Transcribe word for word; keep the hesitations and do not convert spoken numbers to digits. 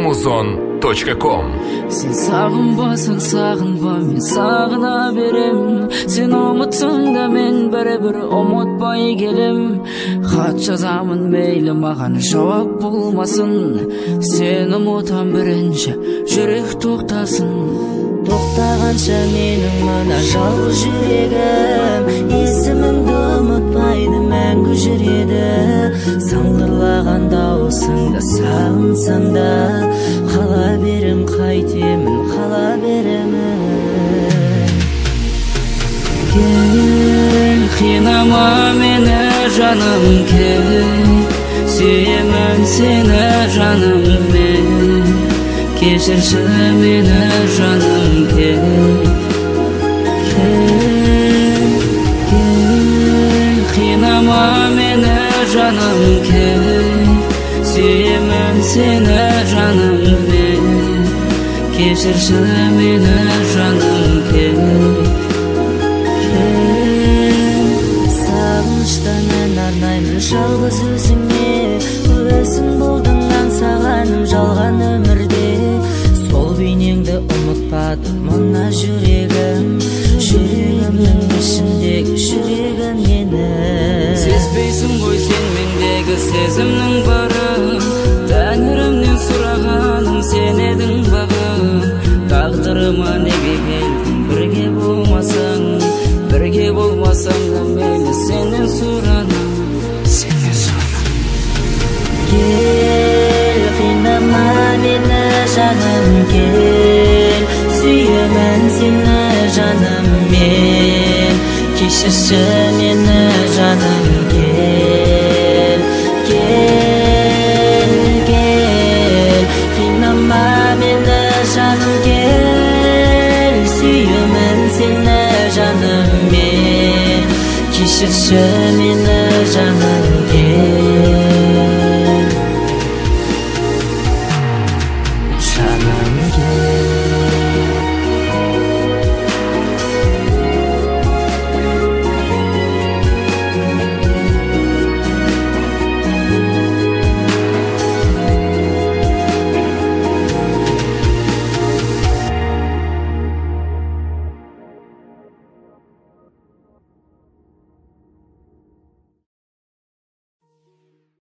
музон точка ком. Сен сағынбасаң сағынба, мен сағына берем. Сен ұмытсаң да мен бәрібір ұмытпай келем. Хат жазамын мейлі маған жауап болмасын. Сен ұмытам бірінші, жүрек тоқтасын. Тоқтағанша менің мына жалғыз жүрегім, есіміңді ұмытпайды, мәңгі жүреді. Саңғырлаған дауысыңды сағынсам да, қала берем қайтемін, қала беремін. Кел, қинама мені жаным, кел, сүйемін сені жаным мен. Кешірші мені жаным, кел, кел, кел, қинама мені жаным, кел, сүйемін сені жаным мен. Кешірші мені жаным, кел, кел. Сағыныштан ән арнаймын жалғыз өзіңе, өзің болдың аңсағаным жалған өмірде. Сол бейнеңді ұмытпадым мына жүрегім, жүрегімнің ішіндегі жүрегім мені. Сезбейсің ғой сен мендегі сезімнің барын, тәңірімнен сұрағаным сен едің бағым. Тағдырыма неге келдің, бірге болмасаң, бірге болмасаң да мейлі сенен сұранам, сенен сұранам. Кел, қинама мені жаным, кел, сүйемін сені жаным мен. Кешірші мені жаным, кел, кел, кел, қинама мені жаным, кел, сүйемін сені жаным мен. Кешірші мені